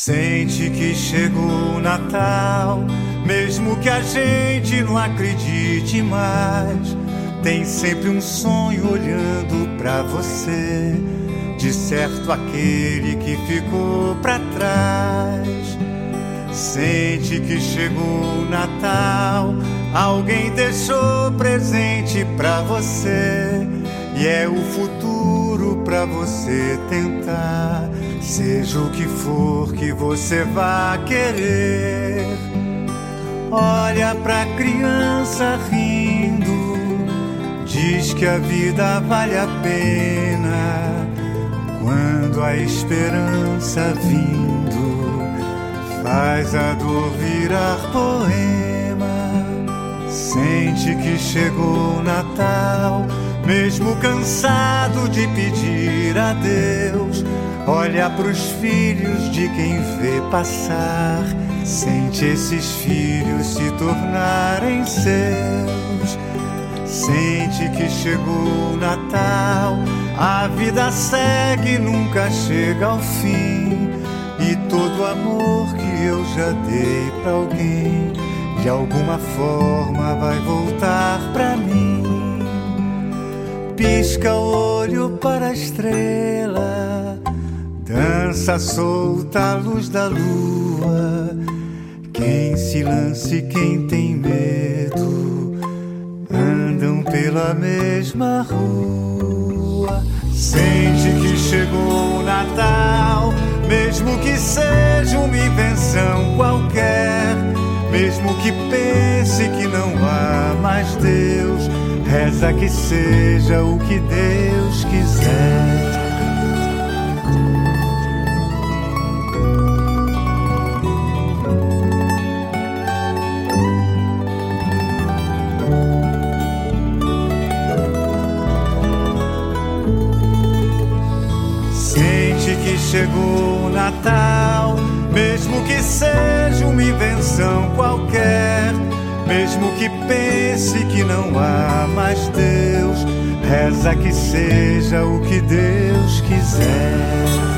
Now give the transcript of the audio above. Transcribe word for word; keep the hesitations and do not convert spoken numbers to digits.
Sente que chegou o Natal, mesmo que a gente não acredite mais. Tem sempre um sonho olhando pra você, de certo aquele que ficou pra trás. Sente que chegou o Natal, alguém deixou presente pra você, e é o futuro pra você tentar, seja o que for que você vá querer. Olha pra criança rindo, diz que a vida vale a pena. Quando a esperança vindo, faz a dor virar poema. Sente que chegou o Natal, mesmo cansado de pedir a Deus. Olha pros filhos de quem vê passar, sente esses filhos se tornarem seus. Sente que chegou o Natal, a vida segue, nunca chega ao fim. E todo amor que eu já dei pra alguém, de alguma forma vai voltar pra mim. Pisca o olho para a estrela, dança solta a luz da lua. Quem se lance, quem tem medo, andam pela mesma rua. Sente que chegou o Natal, mesmo que seja uma invenção qualquer, mesmo que pense que não há mais Deus, reza que seja o que Deus quiser. Sente que chegou o Natal, mesmo que seja uma invenção qualquer, mesmo que pense que não há mais Deus, reza que seja o que Deus quiser.